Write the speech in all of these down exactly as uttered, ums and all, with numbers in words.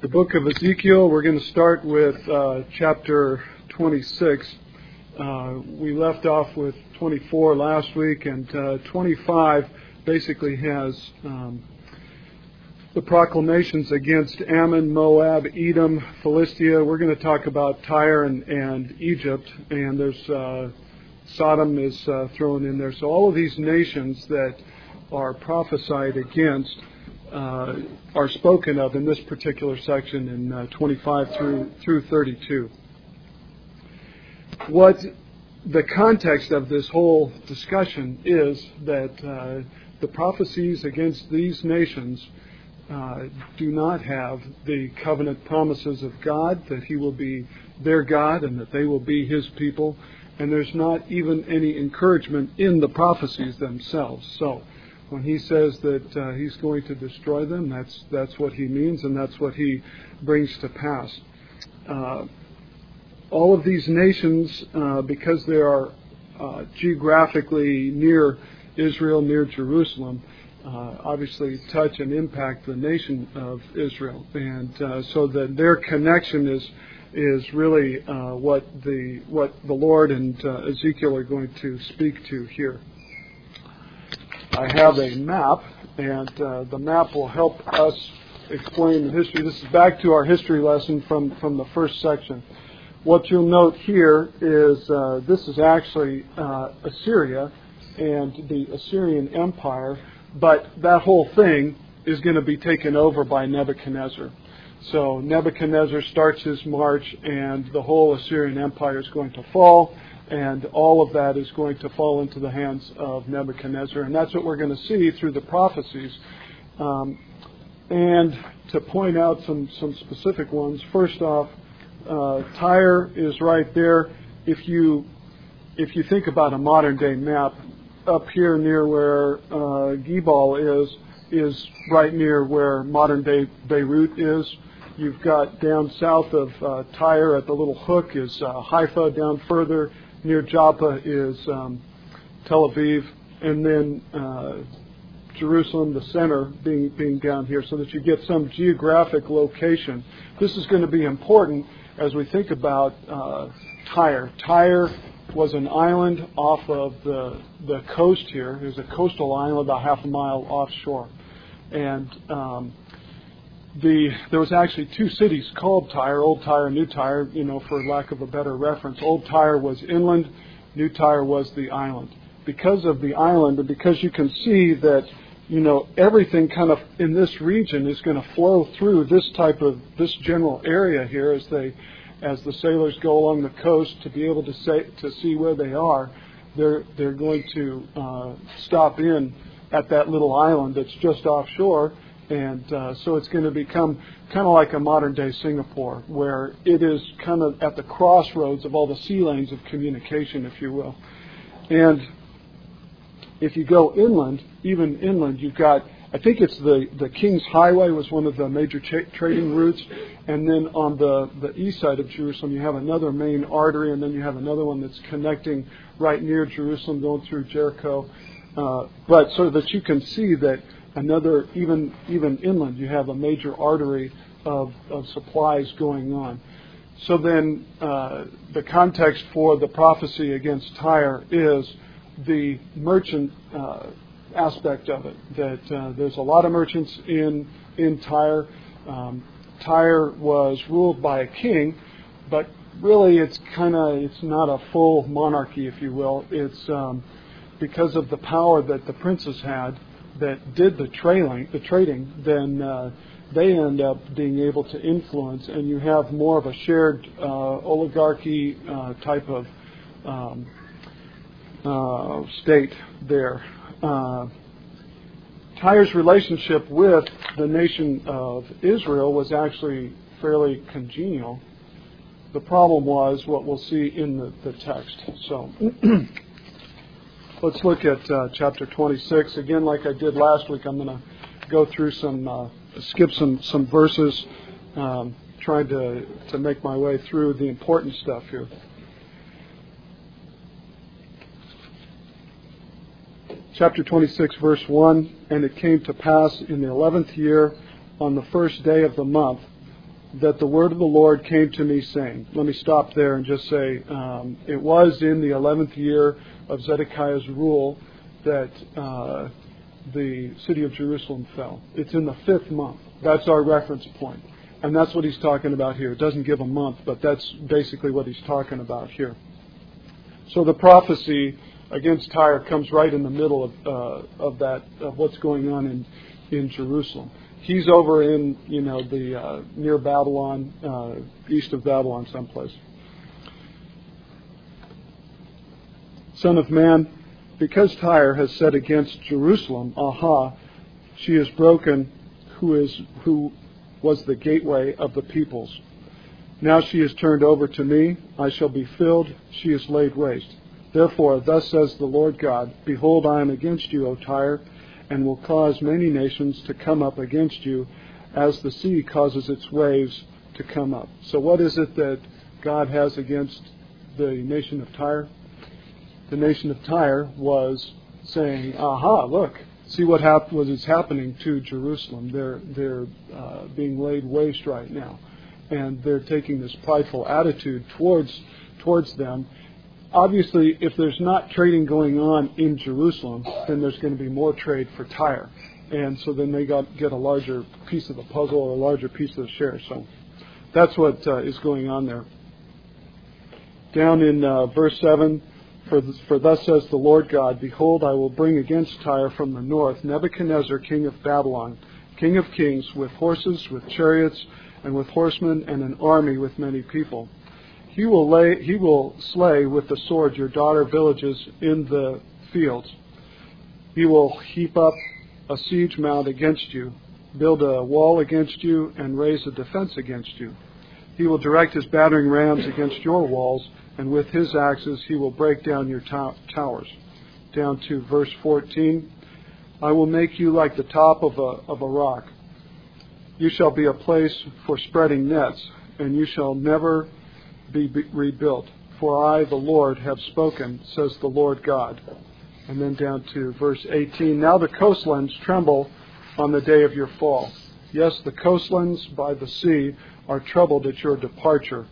the book of Ezekiel. We're going to start with uh, chapter twenty-six. Uh, we left off with twenty-four last week, and uh, twenty-five basically has um, the proclamations against Ammon, Moab, Edom, Philistia. We're going to talk about Tyre and, and Egypt, and there's uh, Sodom is uh, thrown in there. So all of these nations that are prophesied against uh, are spoken of in this particular section in uh, twenty-five through through thirty-two. What the context of this whole discussion is that uh, the prophecies against these nations uh, do not have the covenant promises of God, that He will be their God and that they will be His people, and there's not even any encouragement in the prophecies themselves. So when He says that uh, He's going to destroy them, that's that's what He means, and that's what He brings to pass. Uh, all of these nations, uh, because they are uh, geographically near Israel, near Jerusalem, uh, obviously touch and impact the nation of Israel, and uh, so that their connection is is really uh, what the what the Lord and uh, Ezekiel are going to speak to here. I have a map, and uh, the map will help us explain the history. This is back to our history lesson from, from the first section. What you'll note here is uh, this is actually uh, Assyria and the Assyrian Empire, but that whole thing is going to be taken over by Nebuchadnezzar. So Nebuchadnezzar starts his march, and the whole Assyrian Empire is going to fall, and all of that is going to fall into the hands of Nebuchadnezzar. And that's what we're going to see through the prophecies. Um, and to point out some, some specific ones, first off, uh, Tyre is right there. If you if you think about a modern-day map, up here near where uh, Gebal is, is right near where modern-day Beirut is. You've got down south of uh, Tyre at the little hook is uh, Haifa. Down further near Joppa is um, Tel Aviv, and then uh, Jerusalem, the center, being being down here, so that you get some geographic location. This is going to be important as we think about uh, Tyre. Tyre was an island off of the the coast here. It was a coastal island about half a mile offshore, and um, The, there was actually two cities called Tyre, Old Tyre and New Tyre, you know, for lack of a better reference. Old Tyre was inland, New Tyre was the island. Because of the island, and because you can see that, you know, everything kind of in this region is going to flow through this type of, this general area here as they, as the sailors go along the coast to be able to say, to see where they are, they're, they're going to uh, stop in at that little island that's just offshore. And uh, so it's going to become kind of like a modern-day Singapore, where it is kind of at the crossroads of all the sea lanes of communication, if you will. And if you go inland, even inland, you've got, I think it's the, the King's Highway was one of the major cha- trading routes. And then on the, the east side of Jerusalem, you have another main artery, and then you have another one that's connecting right near Jerusalem, going through Jericho. Uh, but so that you can see that Another, even even inland, you have a major artery of, of supplies going on. So then uh, the context for the prophecy against Tyre is the merchant uh, aspect of it, that uh, there's a lot of merchants in, in Tyre. Um, Tyre was ruled by a king, but really it's kind of, it's not a full monarchy, if you will. It's um, because of the power that the princes had that did the trailing, the trading, then uh, they end up being able to influence, and you have more of a shared uh, oligarchy uh, type of um, uh, state there. Uh, Tyre's relationship with the nation of Israel was actually fairly congenial. The problem was what we'll see in the, the text. So. Let's look at uh, chapter twenty-six. Again, like I did last week, I'm going to go through some, uh, skip some, some verses, um, trying to, to make my way through the important stuff here. Chapter twenty-six, verse one, and it came to pass in the eleventh year, on the first day of the month, that the word of the Lord came to me saying. Let me stop there and just say um, it was in the eleventh year of Zedekiah's rule that uh, the city of Jerusalem fell. It's in the fifth month. That's our reference point. And that's what he's talking about here. It doesn't give a month, but that's basically what he's talking about here. So the prophecy against Tyre comes right in the middle of uh, of that of what's going on in in Jerusalem. He's over in you know the uh, near Babylon, uh, east of Babylon, someplace. Son of man, because Tyre has said against Jerusalem, aha, she is broken, who is who was the gateway of the peoples. Now she is turned over to me, I shall be filled, she is laid waste. Therefore, thus says the Lord God, behold, I am against you, O Tyre, and will cause many nations to come up against you, as the sea causes its waves to come up. So what is it that God has against the nation of Tyre? The nation of Tyre was saying, aha, look, see what, hap- what is happening to Jerusalem. They're, they're uh, being laid waste right now. And they're taking this prideful attitude towards towards them. Obviously, if there's not trading going on in Jerusalem, then there's going to be more trade for Tyre. And so then they got get a larger piece of the puzzle or a larger piece of the share. So that's what uh, is going on there. Down in uh, verse seven, for, th- for thus says the Lord God, behold, I will bring against Tyre from the north Nebuchadnezzar, king of Babylon, king of kings, with horses, with chariots, and with horsemen, and an army with many people. He will lay, he will slay with the sword your daughter villages in the fields. He will heap up a siege mound against you, build a wall against you, and raise a defense against you. He will direct his battering rams against your walls, and with his axes he will break down your to- towers. Down to verse fourteen. I will make you like the top of a of a rock. You shall be a place for spreading nets, and you shall never be rebuilt. For I, the Lord, have spoken, says the Lord God. And then down to verse eighteen. Now the coastlands tremble on the day of your fall. Yes, the coastlands by the sea are troubled at your departure.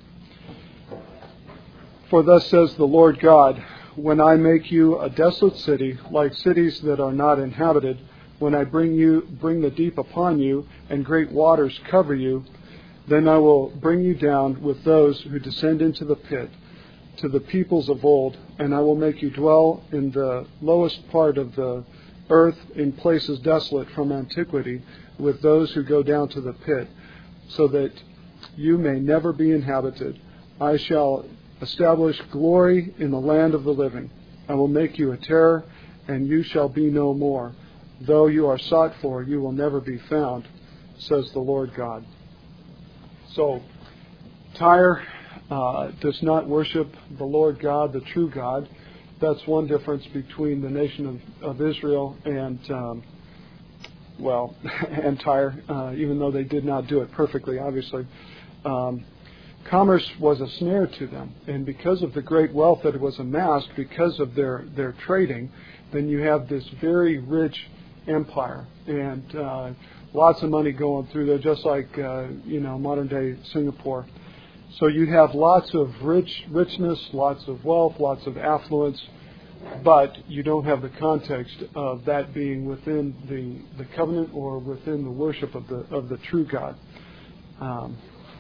For thus says the Lord God, when I make you a desolate city, like cities that are not inhabited, when I bring you bring the deep upon you, and great waters cover you, then I will bring you down with those who descend into the pit, to the peoples of old, and I will make you dwell in the lowest part of the earth, in places desolate from antiquity, with those who go down to the pit, so that you may never be inhabited. I shall establish glory in the land of the living. I will make you a terror, and you shall be no more. Though you are sought for, you will never be found, says the Lord God. So, Tyre uh, does not worship the Lord God, the true God. That's one difference between the nation of, of Israel and, um, well, and Tyre, uh, even though they did not do it perfectly, obviously. Um, commerce was a snare to them, and because of the great wealth that was amassed, because of their, their trading, then you have this very rich empire, and uh, lots of money going through there, just like uh, you know modern day Singapore. So you have lots of rich richness, lots of wealth, lots of affluence, but you don't have the context of that being within the, the covenant or within the worship of the of the true God. Um,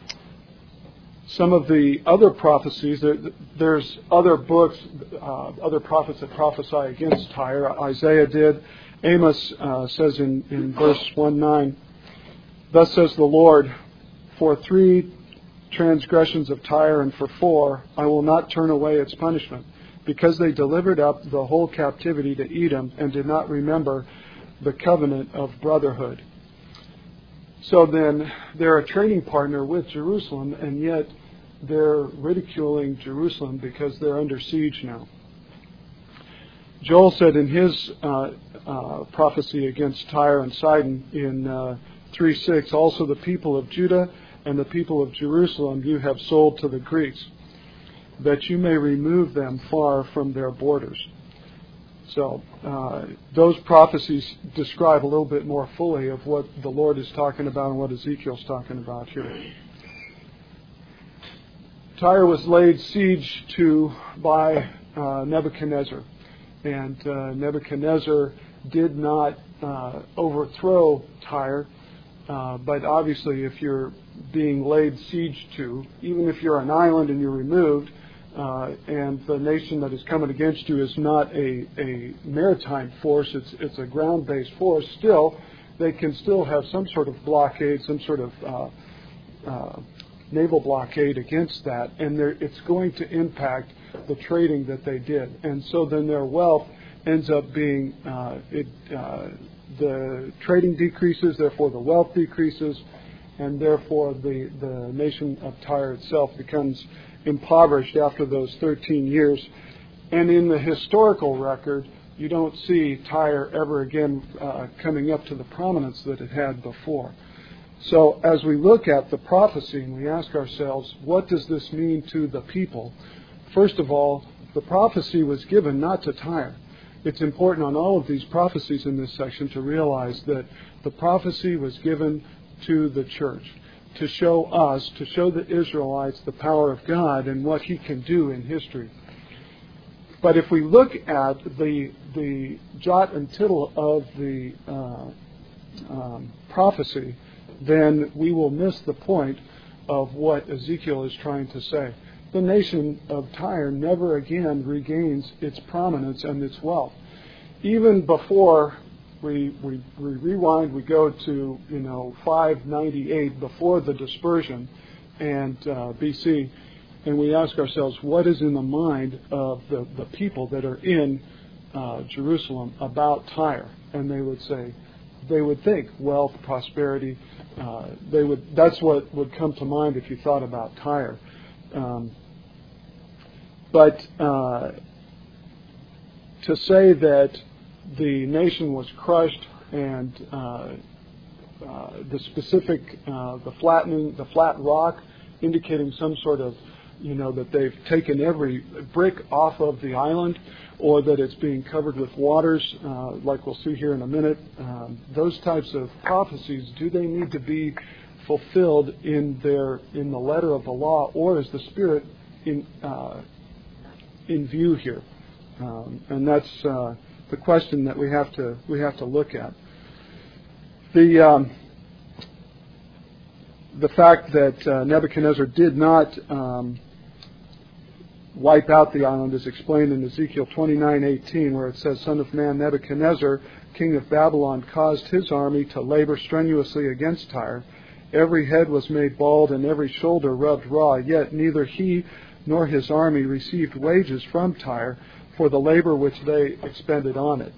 some of the other prophecies, there, there's other books, uh, other prophets that prophesy against Tyre. Isaiah did. Amos uh, says in, in verse one nine, thus says the Lord, for three transgressions of Tyre and for four, I will not turn away its punishment, because they delivered up the whole captivity to Edom and did not remember the covenant of brotherhood. So then they're a trading partner with Jerusalem, and yet they're ridiculing Jerusalem because they're under siege now. Joel said in his uh, uh, prophecy against Tyre and Sidon in uh, three six, also the people of Judah and the people of Jerusalem you have sold to the Greeks, that you may remove them far from their borders. So uh, those prophecies describe a little bit more fully of what the Lord is talking about and what Ezekiel's talking about here. Tyre was laid siege to by uh, Nebuchadnezzar, and uh, Nebuchadnezzar did not uh, overthrow Tyre, uh, but obviously if you're being laid siege to, even if you're an island and you're removed, uh, and the nation that is coming against you is not a, a maritime force, it's, it's a ground-based force, still, they can still have some sort of blockade, some sort of uh, uh, naval blockade against that, and it's going to impact the trading that they did. And so then their wealth ends up being, uh, it, uh, the trading decreases, therefore the wealth decreases, and therefore the, the nation of Tyre itself becomes impoverished after those thirteen years. And in the historical record, you don't see Tyre ever again uh, coming up to the prominence that it had before. So as we look at the prophecy and we ask ourselves, what does this mean to the people? First of all, the prophecy was given not to Tyre. It's important on all of these prophecies in this section to realize that the prophecy was given to the church, to show us, to show the Israelites the power of God and what He can do in history. But if we look at the the jot and tittle of the uh, um, prophecy, then we will miss the point of what Ezekiel is trying to say. The nation of Tyre never again regains its prominence and its wealth. Even before we, we, we rewind, we go to, you know, five ninety-eight, before the dispersion, and uh, B C, and we ask ourselves, what is in the mind of the, the people that are in uh, Jerusalem about Tyre? And they would say, they would think wealth, prosperity. Uh, they would. That's what would come to mind if you thought about Tyre. Um, but uh, to say that the nation was crushed and uh, uh, the specific, uh, the flattening, the flat rock, indicating some sort of, you know, that they've taken every brick off of the island, or that it's being covered with waters, uh, like we'll see here in a minute. Um, those types of prophecies, do they need to be fulfilled in their in the letter of the law, or is the Spirit in uh, in view here? Um, and that's uh, the question that we have to we have to look at. The um, the fact that uh, Nebuchadnezzar did not um, wipe out the island is explained in Ezekiel twenty-nine eighteen, where it says, "Son of man, Nebuchadnezzar, king of Babylon, caused his army to labor strenuously against Tyre. Every head was made bald and every shoulder rubbed raw, yet neither he nor his army received wages from Tyre for the labor which they expended on it."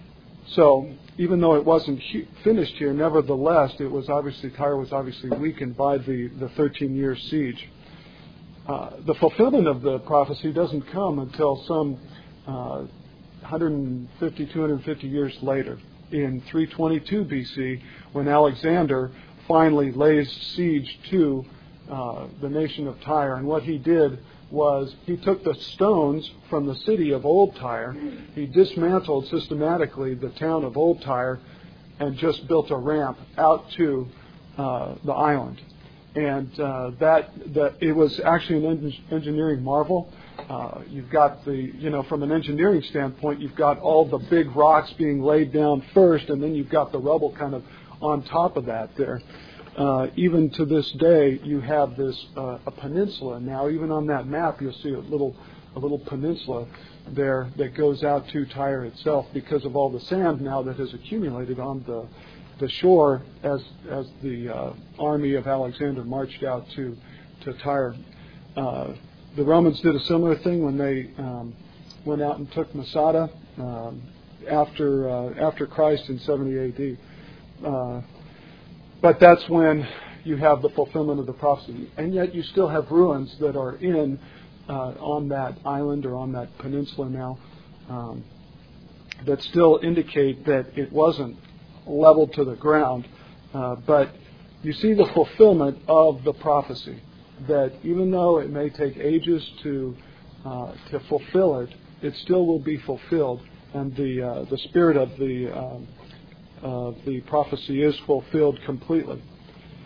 So, even though it wasn't hu- finished here, nevertheless, it was obviously Tyre was obviously weakened by the, the thirteen-year siege. Uh, the fulfillment of the prophecy doesn't come until some uh, one hundred fifty, two hundred fifty years later, in three twenty-two B C, when Alexander finally lays siege to uh, the nation of Tyre. And what he did was he took the stones from the city of Old Tyre, he dismantled systematically the town of Old Tyre, and just built a ramp out to uh, the island. And uh, that, that it was actually an en- engineering marvel. Uh, you've got the, you know, from an engineering standpoint, you've got all the big rocks being laid down first, and then you've got the rubble kind of on top of that there. Uh, even to this day, you have this uh, a peninsula now. Even on that map, you'll see a little a little peninsula there that goes out to Tyre itself because of all the sand now that has accumulated on the the shore as as the uh, army of Alexander marched out to to Tyre. Uh, the Romans did a similar thing when they um, went out and took Masada um, after uh, after Christ in seventy A D. Uh, but that's when you have the fulfillment of the prophecy, and yet you still have ruins that are in uh, on that island or on that peninsula now um, that still indicate that it wasn't leveled to the ground, uh, but you see the fulfillment of the prophecy, that even though it may take ages to uh, to fulfill it, it still will be fulfilled, and the uh, the spirit of the uh, uh, the prophecy is fulfilled completely.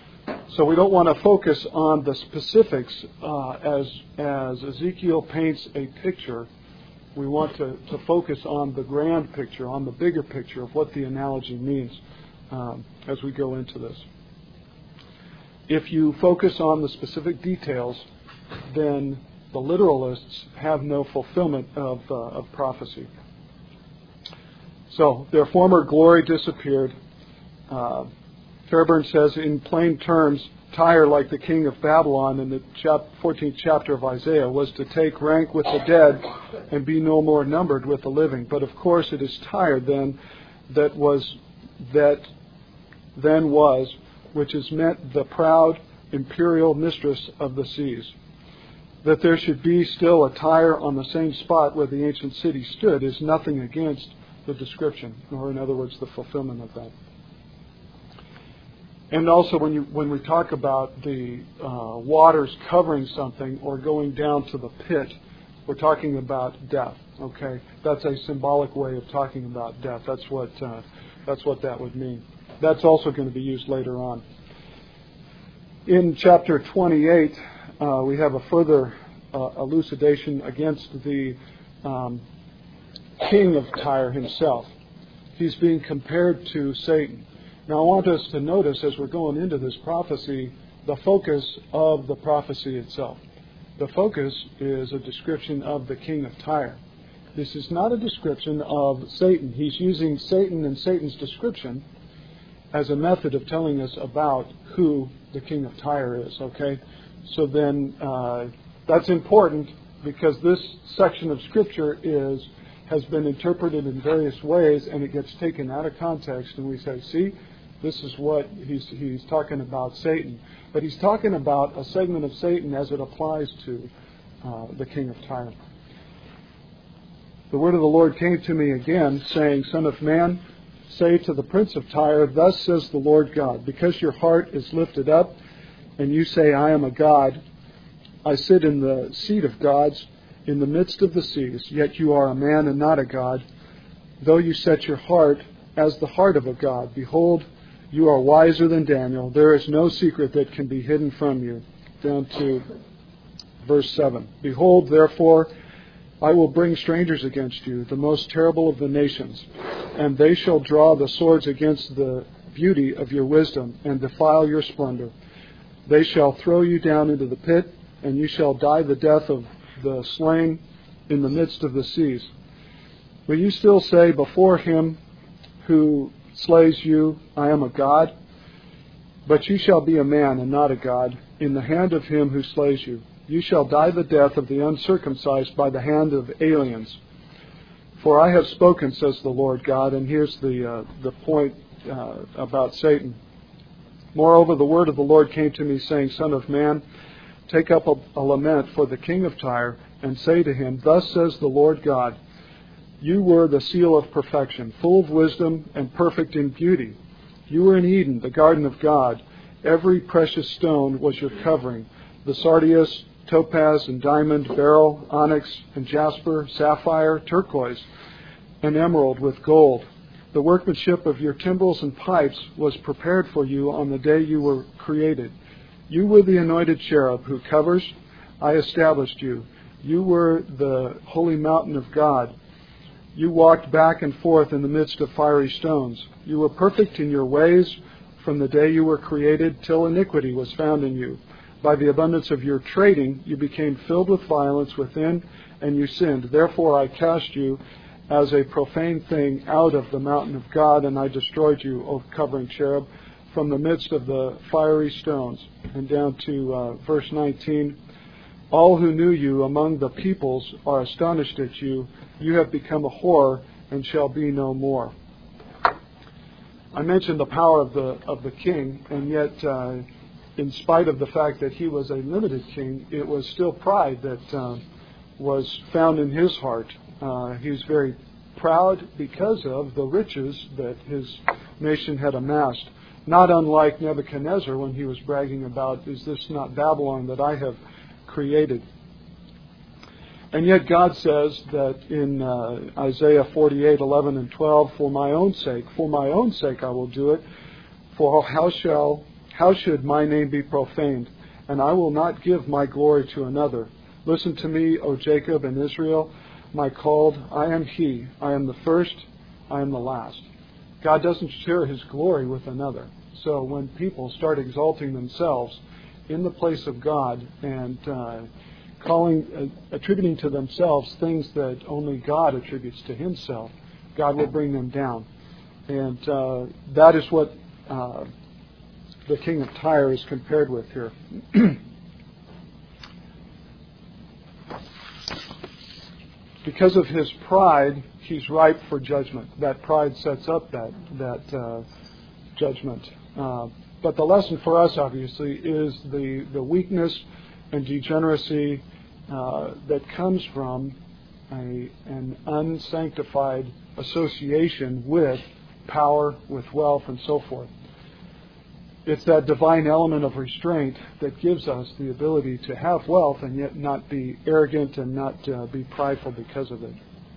So we don't want to focus on the specifics uh, as as Ezekiel paints a picture. We want to, to focus on the grand picture, on the bigger picture of what the analogy means um, as we go into this. If you focus on the specific details, then the literalists have no fulfillment of, uh, of prophecy. So their former glory disappeared. Uh, Fairburn says, in plain terms, Tyre, like the king of Babylon in the chap- fourteenth chapter of Isaiah, was to take rank with the dead and be no more numbered with the living. But of course it is Tyre then that was that then was, which is meant the proud imperial mistress of the seas. That there should be still a Tyre on the same spot where the ancient city stood is nothing against the description, or in other words, the fulfillment of that. And also, when you when we talk about the uh, waters covering something or going down to the pit, we're talking about death. Okay, that's a symbolic way of talking about death. That's what uh, that's what that would mean. That's also going to be used later on. In chapter twenty-eight, uh, we have a further uh, elucidation against the um, king of Tyre himself. He's being compared to Satan. Now I want us to notice as we're going into this prophecy, the focus of the prophecy itself. The focus is a description of the king of Tyre. This is not a description of Satan. He's using Satan and Satan's description as a method of telling us about who the king of Tyre is, okay? So then uh, that's important because this section of Scripture is has been interpreted in various ways, and it gets taken out of context, and we say, see, this is what he's he's talking about Satan. But he's talking about a segment of Satan as it applies to uh, the king of Tyre. The word of the Lord came to me again, saying, Son of man, say to the prince of Tyre, thus says the Lord God, because your heart is lifted up, and you say, I am a god, I sit in the seat of gods, in the midst of the seas, yet you are a man and not a god. Though you set your heart as the heart of a god, behold, you are wiser than Daniel. There is no secret that can be hidden from you. Down to verse seven. Behold, therefore, I will bring strangers against you, the most terrible of the nations, and they shall draw the swords against the beauty of your wisdom and defile your splendor. They shall throw you down into the pit, and you shall die the death of the slain in the midst of the seas. Will you still say before him who slays you, I am a god? But you shall be a man and not a god in the hand of him who slays you. You shall die the death of the uncircumcised by the hand of aliens. For I have spoken, says the Lord God. And here's the uh, the point uh, about Satan. Moreover, the word of the Lord came to me, saying, Son of man, take up a, a lament for the king of Tyre, and say to him, Thus says the Lord God, you were the seal of perfection, full of wisdom and perfect in beauty. You were in Eden, the garden of God. Every precious stone was your covering, the sardius, topaz and diamond, beryl, onyx and jasper, sapphire, turquoise, and emerald with gold. The workmanship of your timbrels and pipes was prepared for you on the day you were created. You were the anointed cherub who covers. I established you. You were the holy mountain of God. You walked back and forth in the midst of fiery stones. You were perfect in your ways from the day you were created till iniquity was found in you. By the abundance of your trading, you became filled with violence within, and you sinned. Therefore I cast you as a profane thing out of the mountain of God, and I destroyed you, O covering cherub, from the midst of the fiery stones. And down to uh, verse nineteen. All who knew you among the peoples are astonished at you. You have become a whore and shall be no more. I mentioned the power of the of the king, and yet uh, in spite of the fact that he was a limited king, it was still pride that uh, was found in his heart. Uh, he was very proud because of the riches that his nation had amassed. Not unlike Nebuchadnezzar when he was bragging about, is this not Babylon that I have created? And yet God says that in uh, Isaiah forty-eight, eleven and twelve, for my own sake, for my own sake I will do it, for how shall How should my name be profaned? And I will not give my glory to another. Listen to me, O Jacob and Israel, my called. I am He. I am the first. I am the last. God doesn't share His glory with another. So when people start exalting themselves in the place of God and uh, calling, uh, attributing to themselves things that only God attributes to Himself, God will bring them down. And uh, that is what uh, the king of Tyre is compared with here. Because of his pride, he's ripe for judgment. That pride sets up that that uh, judgment. Uh, but the lesson for us, obviously, is the, the weakness and degeneracy uh, that comes from a, an unsanctified association with power, with wealth, and so forth. It's that divine element of restraint that gives us the ability to have wealth and yet not be arrogant and not uh, be prideful because of it.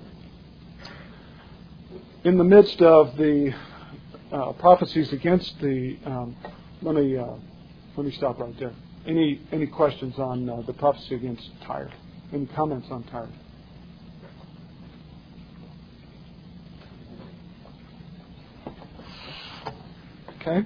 In the midst of the uh, prophecies against the, um, let me uh, let me stop right there. Any any questions on uh, the prophecy against Tyre? Any comments on Tyre? Okay.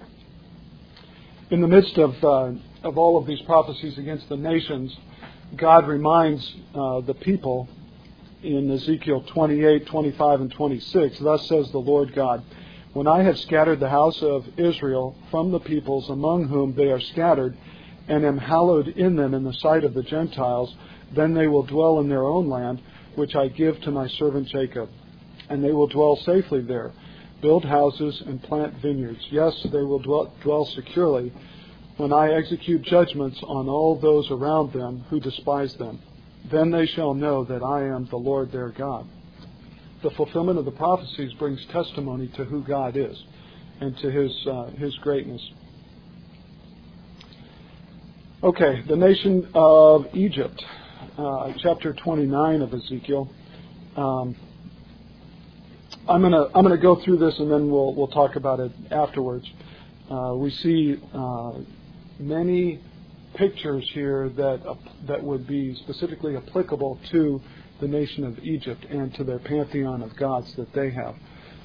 In the midst of uh, of all of these prophecies against the nations, God reminds uh, the people in Ezekiel twenty-eight, twenty-five, and twenty-six, "Thus says the Lord God, when I have scattered the house of Israel from the peoples among whom they are scattered, and am hallowed in them in the sight of the Gentiles, then they will dwell in their own land, which I give to my servant Jacob. And they will dwell safely there, build houses and plant vineyards. Yes, they will dwell, dwell securely when I execute judgments on all those around them who despise them. Then they shall know that I am the Lord their God." The fulfillment of the prophecies brings testimony to who God is and to His uh, His greatness. Okay, the nation of Egypt, uh, chapter twenty-nine of Ezekiel. Um, I'm gonna I'm gonna go through this and then we'll we'll talk about it afterwards. Uh, we see uh, many pictures here that uh, that would be specifically applicable to the nation of Egypt and to their pantheon of gods that they have.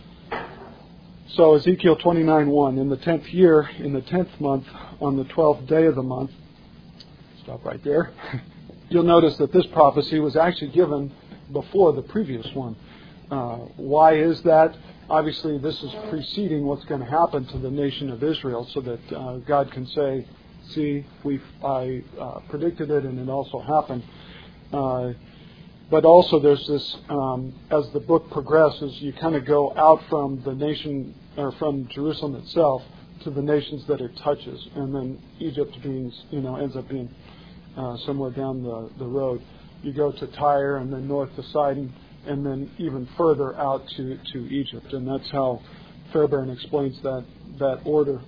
So Ezekiel twenty-nine one, in the tenth year, in the tenth month, on the twelfth day of the month. Stop right there. You'll notice that this prophecy was actually given before the previous one. Uh, why is that? Obviously, this is preceding what's going to happen to the nation of Israel, so that uh, God can say, "See, we I uh, predicted it, and it also happened." Uh, but also, there's this um, as the book progresses, you kind of go out from the nation or from Jerusalem itself to the nations that it touches, and then Egypt being, you know, ends up being uh, somewhere down the, the road. You go to Tyre, and then north to Sidon, and then even further out to, to Egypt. And that's how Fairbairn explains that, that order.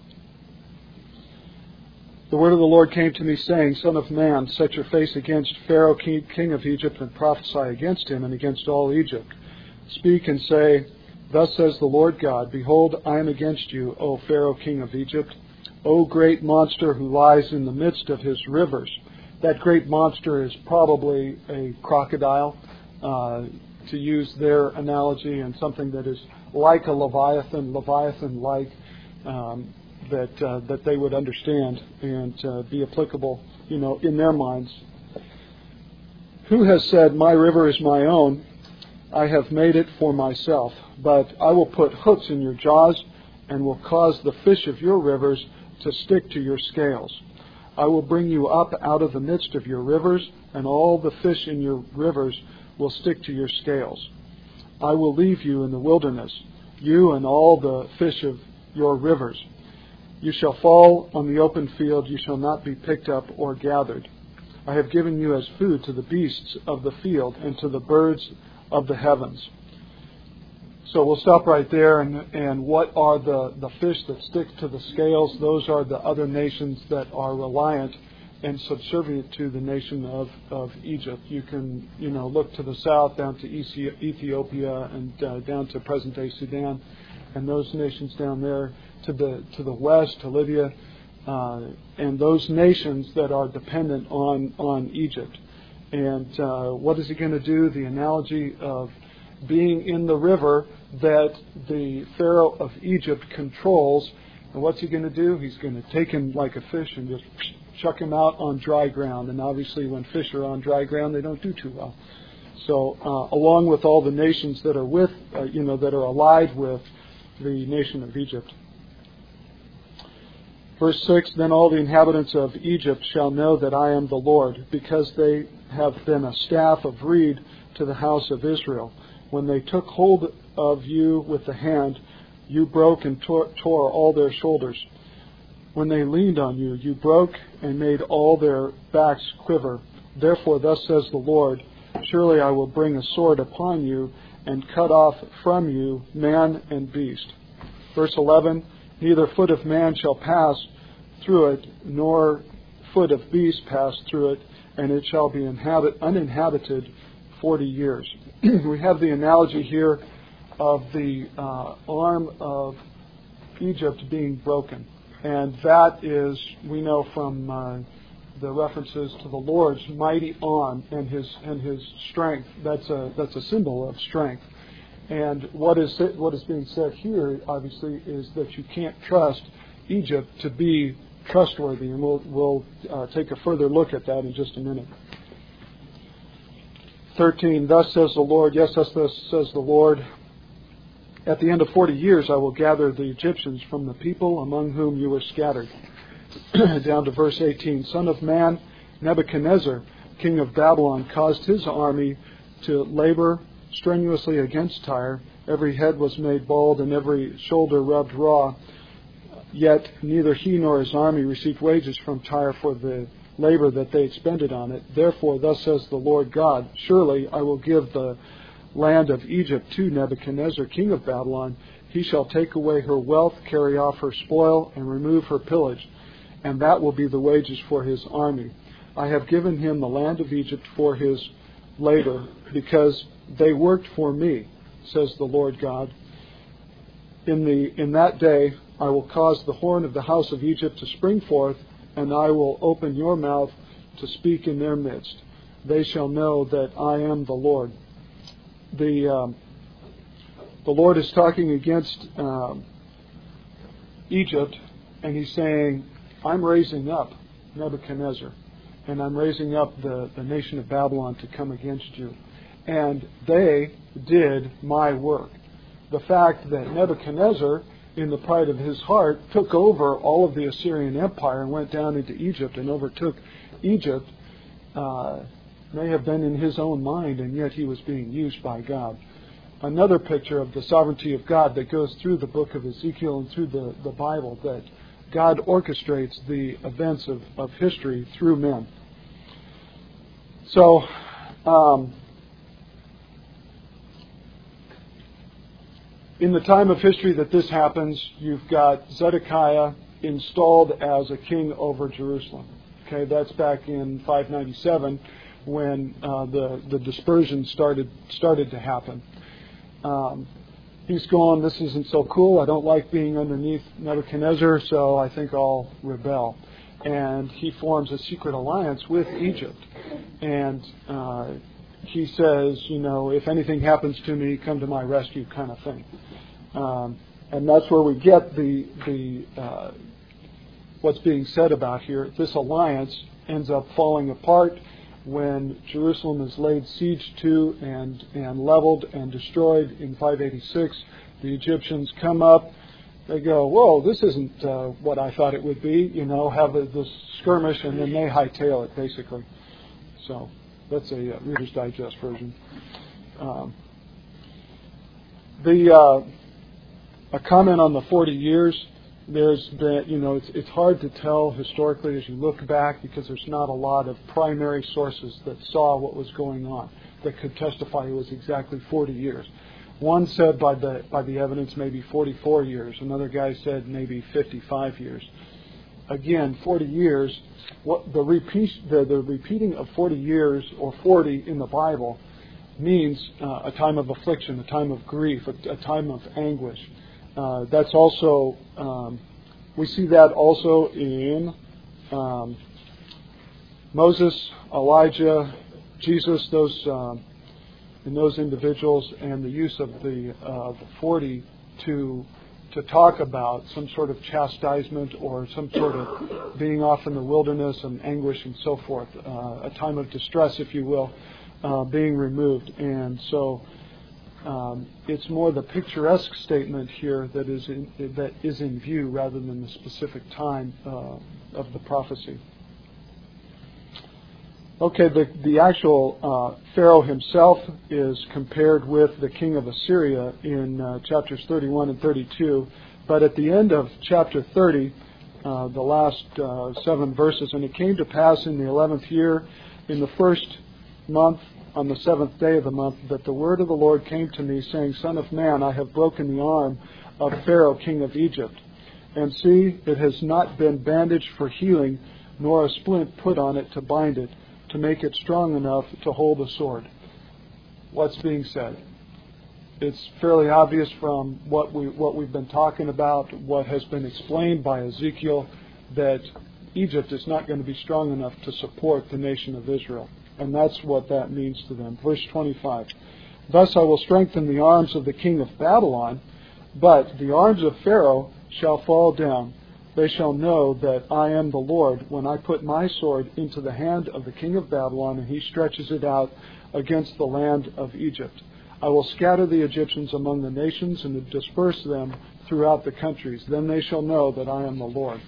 The word of the Lord came to me, saying, "Son of man, set your face against Pharaoh, king of Egypt, and prophesy against him and against all Egypt. Speak and say, Thus says the Lord God, Behold, I am against you, O Pharaoh, king of Egypt, O great monster who lies in the midst of his rivers." That great monster is probably a crocodile, uh, to use their analogy, and something that is like a leviathan, leviathan-like, um, that uh, that they would understand and uh, be applicable, you know, in their minds. "Who has said, My river is my own? I have made it for myself. But I will put hooks in your jaws and will cause the fish of your rivers to stick to your scales. I will bring you up out of the midst of your rivers, and all the fish in your rivers will stick to your scales. I will leave you in the wilderness, you and all the fish of your rivers. You shall fall on the open field, you shall not be picked up or gathered. I have given you as food to the beasts of the field and to the birds of the heavens." So we'll stop right there. And, and what are the, the fish that stick to the scales? Those are the other nations that are reliant and subservient to the nation of, of Egypt. You can, you know, look to the south down to Ethiopia and uh, down to present-day Sudan. And those nations down there to the to the west, to Libya, uh, and those nations that are dependent on, on Egypt. And uh, what is he going to do? The analogy of being in the river that the Pharaoh of Egypt controls. And what's he going to do? He's going to take him like a fish and just chuck him out on dry ground. And obviously when fish are on dry ground, they don't do too well. So uh, along with all the nations that are with, uh, you know, that are allied with the nation of Egypt. Verse six, then all the inhabitants of Egypt shall know that I am the Lord, because they have been a staff of reed to the house of Israel. When they took hold of you with the hand, you broke and tore, tore all their shoulders. When they leaned on you, you broke and made all their backs quiver. Therefore, thus says the Lord, surely I will bring a sword upon you and cut off from you man and beast. Verse eleven, neither foot of man shall pass through it, nor foot of beast pass through it, and it shall be inhabit, uninhabited forty years. We have the analogy here of the uh, arm of Egypt being broken. And that is, we know from uh, the references to the Lord's mighty arm and his and his strength. That's a that's a symbol of strength. And what is what is being said here, obviously, is that you can't trust Egypt to be trustworthy, and we'll we'll uh, take a further look at that in just a minute. thirteen, thus says the Lord, yes, thus, thus says the Lord, at the end of forty years I will gather the Egyptians from the people among whom you were scattered. Down to verse eighteen, Son of man, Nebuchadnezzar, king of Babylon, caused his army to labor strenuously against Tyre. Every head was made bald and every shoulder rubbed raw. Yet neither he nor his army received wages from Tyre for the labor that they expended on it. Therefore, thus says the Lord God, surely I will give the land of Egypt to Nebuchadnezzar, king of Babylon. He shall take away her wealth, carry off her spoil, and remove her pillage, and that will be the wages for his army. I have given him the land of Egypt for his labor, because they worked for me, says the Lord God. In the in that day I will cause the horn of the house of Egypt to spring forth, and I will open your mouth to speak in their midst. They shall know that I am the Lord. The um, the Lord is talking against um, Egypt, and he's saying, I'm raising up Nebuchadnezzar, and I'm raising up the, the nation of Babylon to come against you. And they did my work. The fact that Nebuchadnezzar, in the pride of his heart, took over all of the Assyrian Empire and went down into Egypt and overtook Egypt, uh, may have been in his own mind, and yet he was being used by God. Another picture of the sovereignty of God that goes through the book of Ezekiel and through the, the Bible, that God orchestrates the events of, of history through men. So, um, in the time of history that this happens, you've got Zedekiah installed as a king over Jerusalem. Okay, that's back in five ninety-seven when uh, the the dispersion started started to happen. Um, he's going, this isn't so cool. I don't like being underneath Nebuchadnezzar, so I think I'll rebel. And he forms a secret alliance with Egypt, and uh, he says, you know, if anything happens to me, come to my rescue, kind of thing. Um, and that's where we get the the uh, what's being said about here. This alliance ends up falling apart when Jerusalem is laid siege to and and leveled and destroyed in five eighty-six. The Egyptians come up. They go, whoa, this isn't uh, what I thought it would be. You know, have a, this skirmish, and then they hightail it, basically. So that's a uh, Reader's Digest version. Um, the uh, a comment on the forty years. There's been, you know, it's it's hard to tell historically as you look back, because there's not a lot of primary sources that saw what was going on that could testify it was exactly forty years. One said by the by the evidence maybe forty-four years. Another guy said maybe fifty-five years. Again, forty years. What the repeat the, the repeating of forty years or forty in the Bible means uh, a time of affliction, a time of grief, a, a time of anguish. Uh, that's also, um, we see that also in um, Moses, Elijah, Jesus, those um, in those individuals, and the use of the, uh, the forty to to talk about some sort of chastisement or some sort of being off in the wilderness and anguish and so forth, uh, a time of distress, if you will, uh, being removed. And so um, it's more the picturesque statement here that is in, that is in view rather than the specific time uh, of the prophecy. Okay, the, the actual uh, Pharaoh himself is compared with the king of Assyria in uh, chapters thirty-one and thirty-two. But at the end of chapter thirty, uh, the last uh, seven verses, and it came to pass in the eleventh year, in the first month, on the seventh day of the month, that the word of the Lord came to me, saying, Son of man, I have broken the arm of Pharaoh, king of Egypt. And see, it has not been bandaged for healing, nor a splint put on it to bind it, to make it strong enough to hold a sword. What's being said? It's fairly obvious from what we what we've been talking about, what has been explained by Ezekiel, that Egypt is not going to be strong enough to support the nation of Israel. And that's what that means to them. Verse twenty-five. Thus I will strengthen the arms of the king of Babylon, but the arms of Pharaoh shall fall down. They shall know that I am the Lord when I put my sword into the hand of the king of Babylon, and he stretches it out against the land of Egypt. I will scatter the Egyptians among the nations and disperse them throughout the countries. Then they shall know that I am the Lord.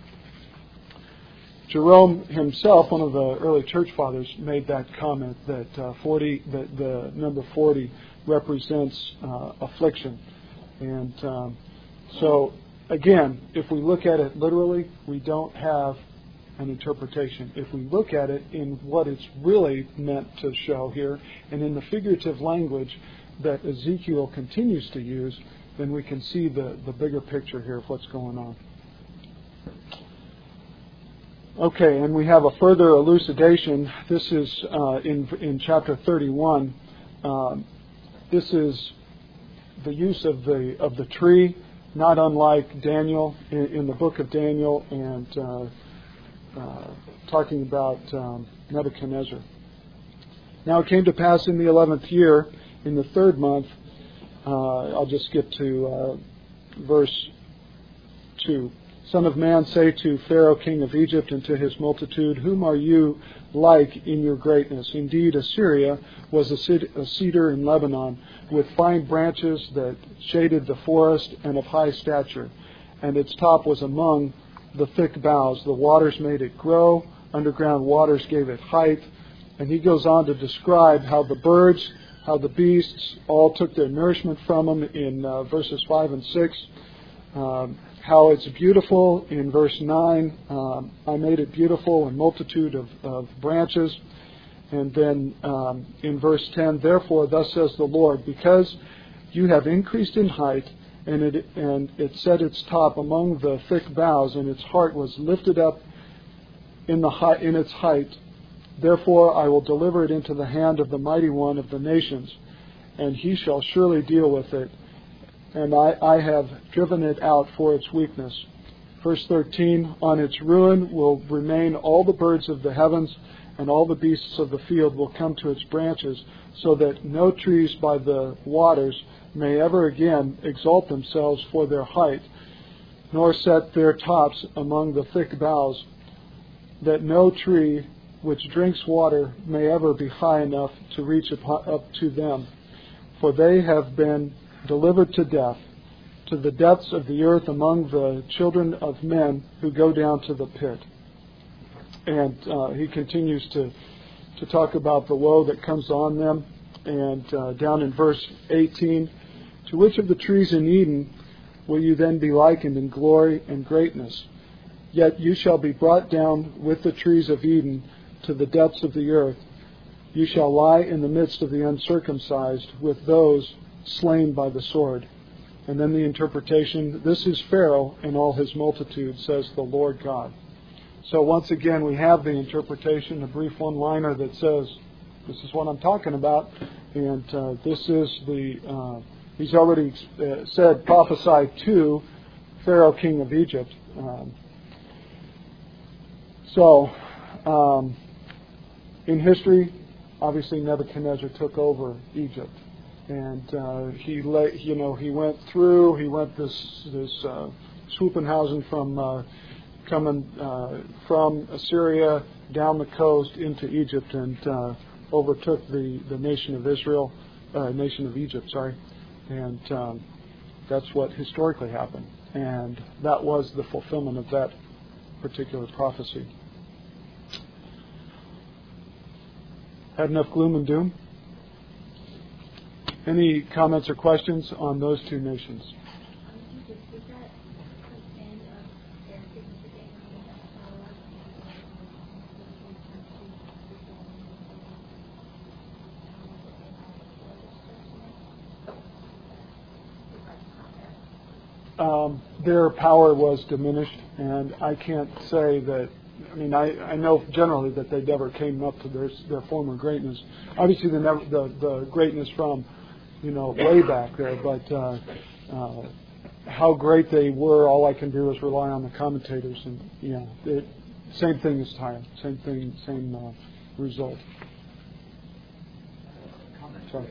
Jerome himself, one of the early church fathers, made that comment that uh, forty, that the number forty represents uh, affliction, and um, so. Again, if we look at it literally, we don't have an interpretation. If we look at it in what it's really meant to show here, and in the figurative language that Ezekiel continues to use, then we can see the, the bigger picture here of what's going on. Okay, and we have a further elucidation. This is uh, in, in chapter thirty-one. Um, this is the use of the of the tree. Not unlike Daniel in, in the book of Daniel and uh, uh, talking about um, Nebuchadnezzar. Now it came to pass in the eleventh year, in the third month, uh, I'll just skip to uh, verse two. Son of man, say to Pharaoh, king of Egypt, and to his multitude, whom are you like in your greatness? Indeed, Assyria was a cedar in Lebanon, with fine branches that shaded the forest, and of high stature. And its top was among the thick boughs. The waters made it grow. Underground waters gave it height. And he goes on to describe how the birds, how the beasts all took their nourishment from him in uh, verses five and six. Um, how it's beautiful in verse nine. Um, I made it beautiful in multitude of, of branches. And then um, in verse ten, therefore, thus says the Lord, because you have increased in height, and it, and it set its top among the thick boughs, and its heart was lifted up in, the high, in its height, therefore I will deliver it into the hand of the mighty one of the nations, and he shall surely deal with it. And I, I have driven it out for its weakness. Verse thirteen, on its ruin will remain all the birds of the heavens, and all the beasts of the field will come to its branches, so that no trees by the waters may ever again exalt themselves for their height, nor set their tops among the thick boughs, that no tree which drinks water may ever be high enough to reach up to them. For they have been delivered to death, to the depths of the earth among the children of men who go down to the pit. And uh, he continues to, to talk about the woe that comes on them. And uh, down in verse eighteen, to which of the trees in Eden will you then be likened in glory and greatness? Yet you shall be brought down with the trees of Eden to the depths of the earth. You shall lie in the midst of the uncircumcised with those slain by the sword. And then the interpretation, this is Pharaoh and all his multitude, says the Lord God. So once again, we have the interpretation, a brief one-liner that says, this is what I'm talking about, and uh, this is the uh, he's already uh, said, prophesied to Pharaoh, king of Egypt. Um, so, um, in history, obviously Nebuchadnezzar took over Egypt, and uh, he, la- you know, he went through. He went this this uh, Swopenhausen from uh, coming uh, from Assyria down the coast into Egypt and uh, overtook the, the nation of Israel, uh, nation of Egypt, sorry, and um, that's what historically happened, and that was the fulfillment of that particular prophecy. Had enough gloom and doom? Any comments or questions on those two nations? Um, their power was diminished, and I can't say that. I mean, I, I know generally that they never came up to their their former greatness. Obviously, the never, the, the greatness from, you know, way back there, but uh, uh, how great they were, all I can do is rely on the commentators, and you know, it, same thing this time, same thing, same uh, result. Sorry.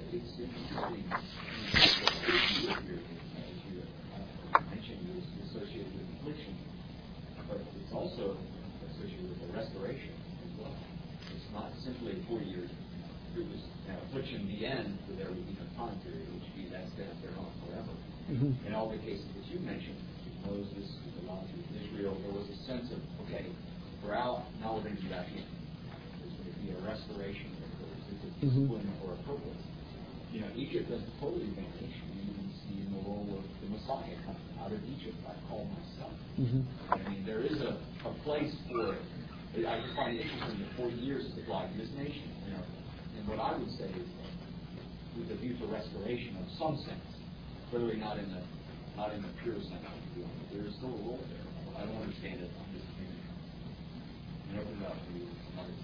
Also associated with the restoration as well. It's not simply four years. It was an affliction the end, but there would be a time period, which would be that step there on forever. Mm-hmm. In all the cases that you mentioned, Moses, Elijah, Israel, there was a sense of, okay, we're out, now we're going to be back in. There's going to be a restoration that occurs. It's a discipline mm-hmm. or a purpose. You know, Egypt doesn't totally vanish. We even see in the role of the Messiah coming out of Egypt, I call my son. Mm-hmm. I mean, there is a, a place for it. I just find it interesting that forty years is applied to this nation. You know, and what I would say is that with a view to restoration of some sense, clearly not in the not in the pure sense of the view, but there is still a role there. I don't understand it. I'm just thinking. And open it up to you.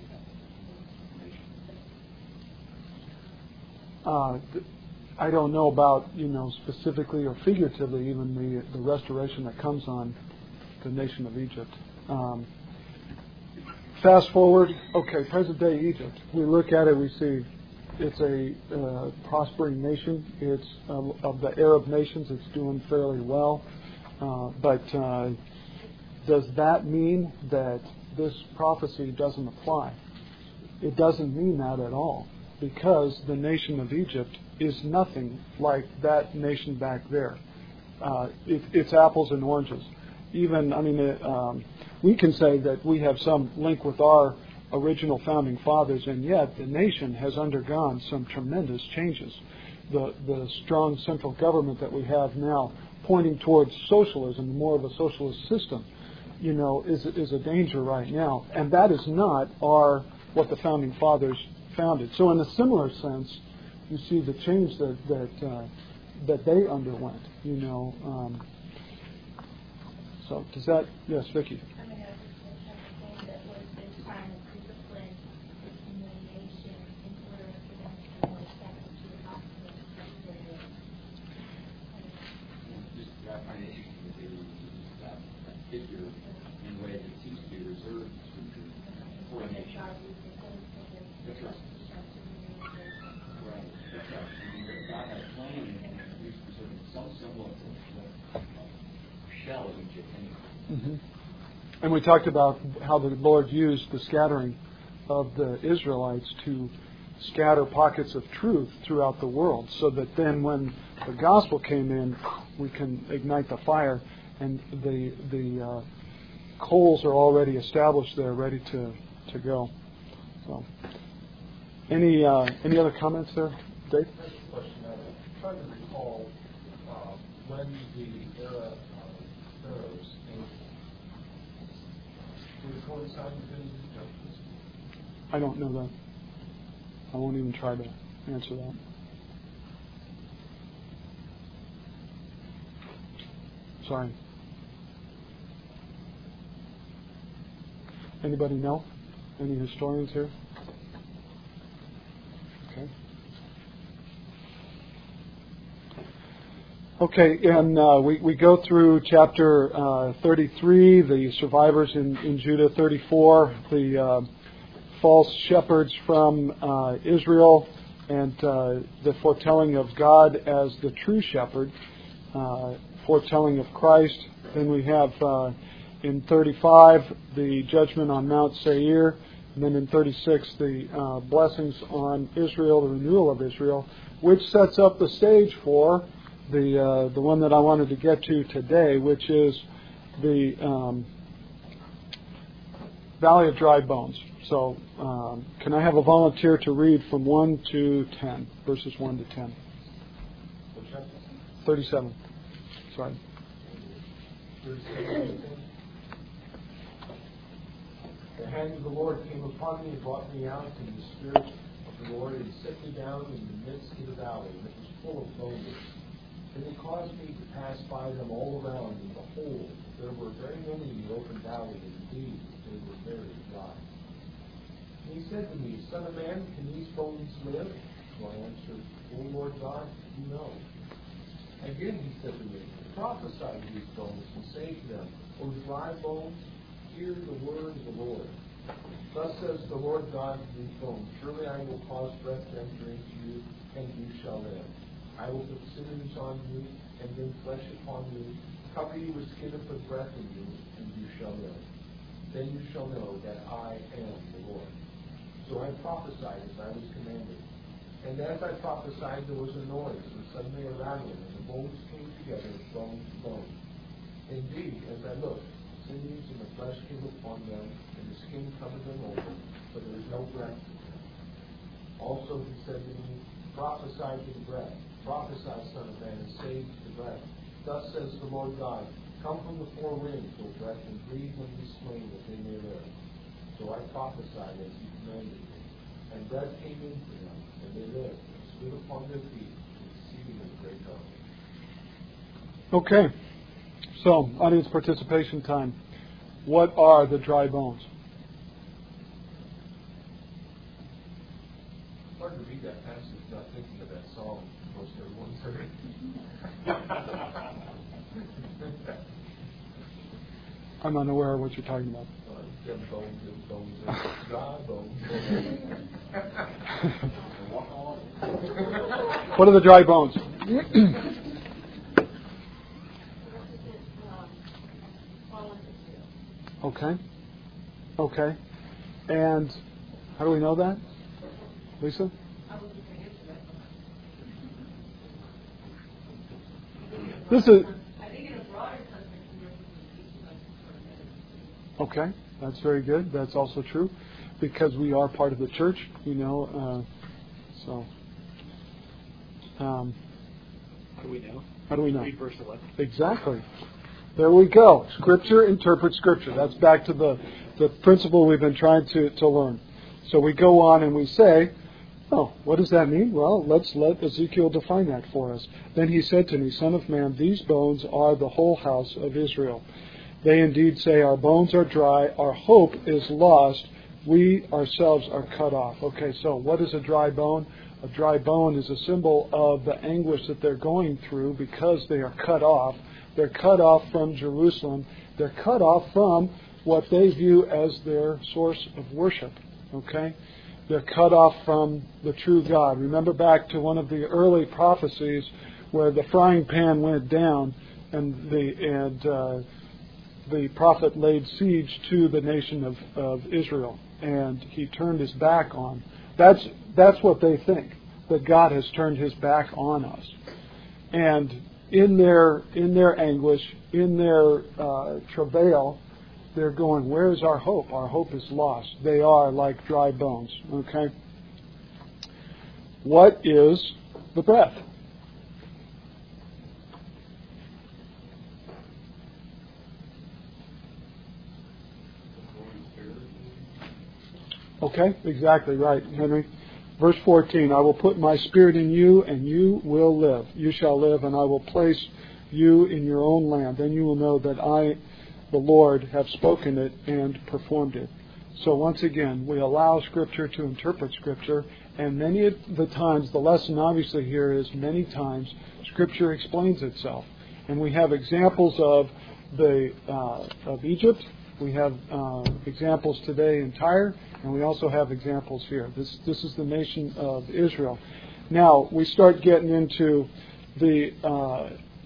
Uh, I don't know about, you know, specifically or figuratively even the the restoration that comes on the nation of Egypt. Um, fast forward, okay, present day Egypt. We look at it, we see it's a uh, prospering nation. It's uh, of the Arab nations. It's doing fairly well. Uh, but uh, does that mean that this prophecy doesn't apply? It doesn't mean that at all, because the nation of Egypt is nothing like that nation back there. Uh, it, it's apples and oranges. Even, I mean, it, um, we can say that we have some link with our original founding fathers, and yet the nation has undergone some tremendous changes. The the strong central government that we have now, pointing towards socialism, more of a socialist system, you know, is is a danger right now, and that is not our what the founding fathers founded. So, in a similar sense, you see the change that that uh, that they underwent. You know. Um, so, does that? Yes, Vicki. I mean, I was just saying that was this kind of discipline, this humiliation, in order for them to go back to the hospital. Just I find it interesting that they would use that figure in a way that seems to be reserved for a nation. That's right. Right. That's right. I mean, God had a plan and at least preserving some semblance of shell of Egypt anyway. Mm-hmm. And we talked about how the Lord used the scattering of the Israelites to scatter pockets of truth throughout the world, so that then when the gospel came in, we can ignite the fire, and the the uh, coals are already established there, ready to, to go. So, any uh, any other comments there, Dave? I have a question. I'm trying to recall uh, when the era of pharaohs ended. Would it coincide with any judgments? I don't know that. I won't even try to answer that. Sorry. Anybody know? Any historians here? Okay. Okay, and uh, we, we go through chapter uh, thirty-three, the survivors in, in Judah, thirty-four, the uh, false shepherds from uh, Israel, and uh, the foretelling of God as the true shepherd, uh, foretelling of Christ. Then we have uh, in thirty-five the judgment on Mount Seir, and then in thirty-six the uh, blessings on Israel, the renewal of Israel, which sets up the stage for the uh, the one that I wanted to get to today, which is the um, Valley of Dry Bones. So, um, can I have a volunteer to read from one to ten, verses one to ten? Thirty-seven. Sorry. The hand of the Lord came upon me and brought me out, and the Spirit of the Lord and set me down in the midst of the valley, and it was full of bones. And he caused me to pass by them all around, and behold, there were very many in the open valley, and indeed they were very dry. And he said to me, Son of man, can these bones live? So I answered, O Lord God, you know. Again he said to me, Prophesy to these bones, and say to them, O dry bones, hear the word of the Lord. Thus says the Lord God to these bones, Surely I will cause breath to enter into you, and you shall live. I will put sinews on you, and bring flesh upon you, cover you with skin and put breath in you, and you shall live. Then you shall know that I am the Lord. So I prophesied as I was commanded. And as I prophesied, there was a noise, and suddenly a rattling, and the bones came together, bone to bone. Indeed, as I looked, sinews and the flesh came upon them, and the skin covered them over, but there was no breath in them. Also he said to me, Prophesy to the breath. Prophesy, Son of man, and say to the breath, Thus says the Lord God, Come from the four winds, O breath, and breathe on these slain that they may live. So I prophesied as he commanded me. And breath came into them, and they lived, and stood upon their feet, exceeding a great army. Okay, so audience participation time. What are the dry bones? It's hard to read that passage without thinking of that song most everyone's heard. I'm unaware of what you're talking about. Uh, Them bones, them bones, dry bones. What are the dry bones? Okay. Okay. And how do we know that? Lisa? This is... Okay, that's very good. That's also true because we are part of the church, you know. Uh, so, um, how do we know? How do we know? Read verse eleven. Exactly. There we go. Scripture interprets Scripture. That's back to the, the principle we've been trying to, to learn. So we go on and we say, oh, what does that mean? Well, let's let Ezekiel define that for us. Then he said to me, Son of man, these bones are the whole house of Israel. They indeed say, our bones are dry, our hope is lost, we ourselves are cut off. Okay, so what is a dry bone? A dry bone is a symbol of the anguish that they're going through because they are cut off. They're cut off from Jerusalem. They're cut off from what they view as their source of worship. Okay? They're cut off from the true God. Remember back to one of the early prophecies where the frying pan went down and the and uh, the prophet laid siege to the nation of, of Israel, and he turned his back on. That's that's what they think, that God has turned his back on us. And in their in their anguish, in their uh, travail, they're going, where is our hope? Our hope is lost. They are like dry bones. Okay? What is the breath? Okay, exactly right, Henry. Verse fourteen, I will put my spirit in you, and you will live. You shall live, and I will place you in your own land. Then you will know that I, the Lord, have spoken it and performed it. So once again, we allow Scripture to interpret Scripture, and many of the times, the lesson obviously here is many times Scripture explains itself. And we have examples of the uh, of Egypt. We have uh, examples today in Tyre, and we also have examples here. This this is the nation of Israel. Now we start getting into the uh,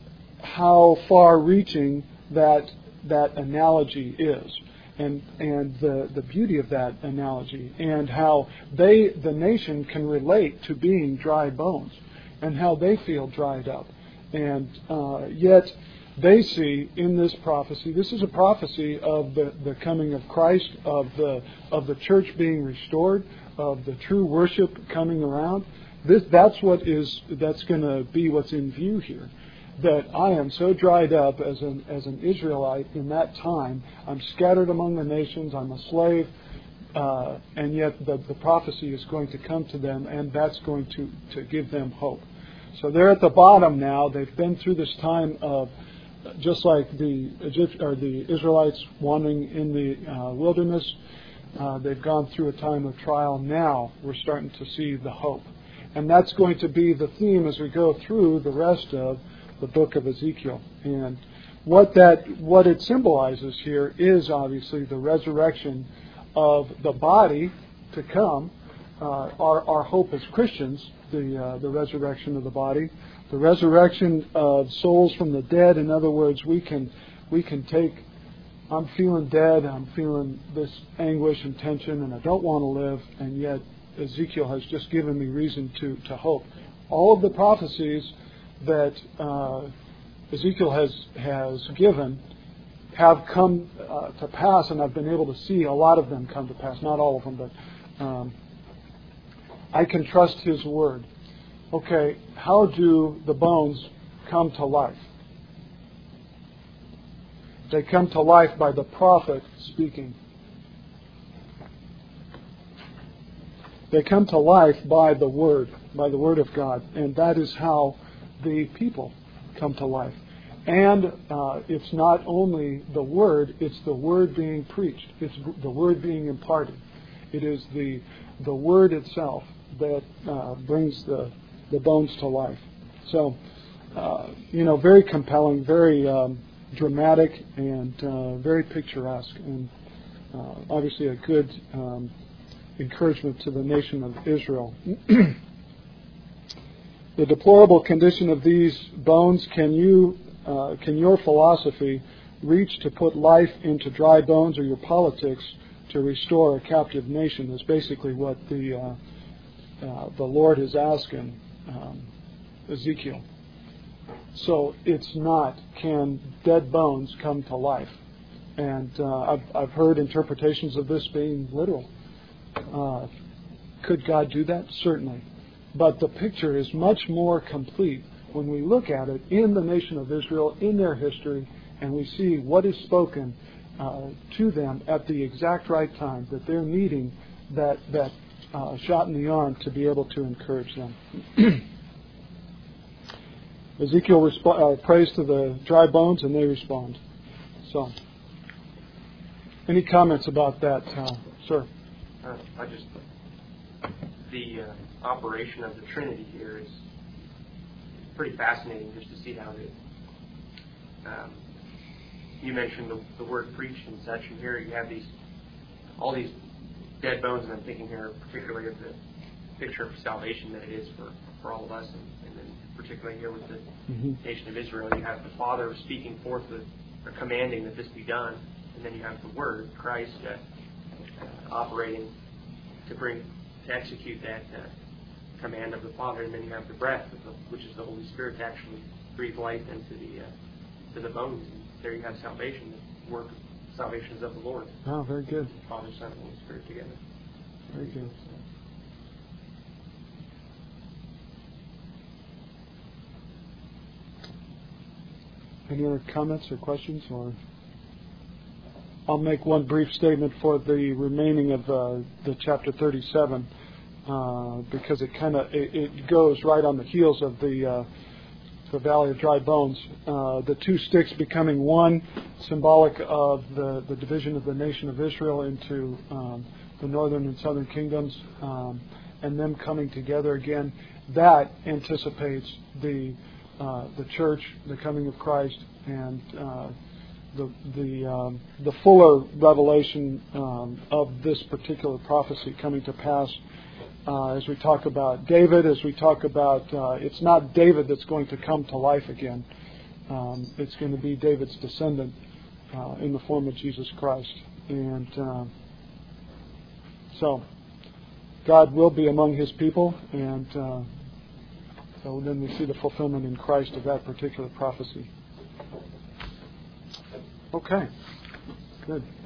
how far-reaching that that analogy is, and and the the beauty of that analogy, and how they the nation can relate to being dry bones, and how they feel dried up, and uh, yet. They see in this prophecy, this is a prophecy of the, the coming of Christ, of the of the church being restored, of the true worship coming around. This that's what is that's going to be what's in view here. That I am so dried up as an as an Israelite in that time. I'm scattered among the nations. I'm a slave, uh, and yet the, the prophecy is going to come to them, and that's going to, to give them hope. So they're at the bottom now. They've been through this time of just like the Egypt, or the Israelites wandering in the uh, wilderness, uh, they've gone through a time of trial. Now we're starting to see the hope. And that's going to be the theme as we go through the rest of the book of Ezekiel. And what that what it symbolizes here is obviously the resurrection of the body to come, uh, our, our hope as Christians, the uh, the resurrection of the body. The resurrection of souls from the dead. In other words, we can we can take, I'm feeling dead, I'm feeling this anguish and tension, and I don't want to live, and yet Ezekiel has just given me reason to, to hope. All of the prophecies that uh, Ezekiel has, has given have come uh, to pass, and I've been able to see a lot of them come to pass. Not all of them, but um, I can trust his word. Okay, how do the bones come to life? They come to life by the prophet speaking. They come to life by the Word, by the Word of God. And that is how the people come to life. And uh, it's not only the Word, it's the Word being preached. It's the Word being imparted. It is the the Word itself that uh, brings the the bones to life. So, uh, you know, very compelling, very um, dramatic, and uh, very picturesque, and uh, obviously a good um, encouragement to the nation of Israel. The deplorable condition of these bones, can you, uh, can your philosophy reach to put life into dry bones, or your politics to restore a captive nation? Is basically what the uh, uh, the Lord is asking Um, Ezekiel. So it's not, can dead bones come to life? And uh, I've, I've heard interpretations of this being literal. Uh, could God do that? Certainly. But the picture is much more complete when we look at it in the nation of Israel, in their history, and we see what is spoken uh, to them at the exact right time, that they're needing that that Uh, shot in the arm to be able to encourage them. Ezekiel resp- uh, prays to the dry bones, and they respond. So, any comments about that, uh, sir? Uh, I just the uh, operation of the Trinity here is pretty fascinating, just to see how they. Um, you mentioned the, the word preached and such, and here you have these all these. dead bones, and I'm thinking here particularly of the picture of salvation that it is for, for all of us, and, and then particularly here with the mm-hmm. nation of Israel, you have the Father speaking forth, the, or commanding that this be done, and then you have the Word, Christ, uh, uh, operating to bring, to execute that uh, command of the Father, and then you have the breath, of the, which is the Holy Spirit, to actually breathe life into the uh, to the bones. And there you have salvation, the work of salvation is of the Lord. Oh, very good. Father, Son, and Holy Spirit together. Very good. Any other comments or questions? Or I'll make one brief statement for the remaining of uh, the chapter thirty-seven, uh, because it kind of it, it goes right on the heels of the uh, to a valley of dry bones. Uh, the two sticks becoming one, symbolic of the, the division of the nation of Israel into um, the northern and southern kingdoms, um, and them coming together again. That anticipates the uh, the church, the coming of Christ, and uh, the the um, the fuller revelation um, of this particular prophecy coming to pass. Uh, as we talk about David, as we talk about, uh, it's not David that's going to come to life again. Um, it's going to be David's descendant uh, in the form of Jesus Christ. And uh, so God will be among His people, and uh, so then we see the fulfillment in Christ of that particular prophecy. Okay, good.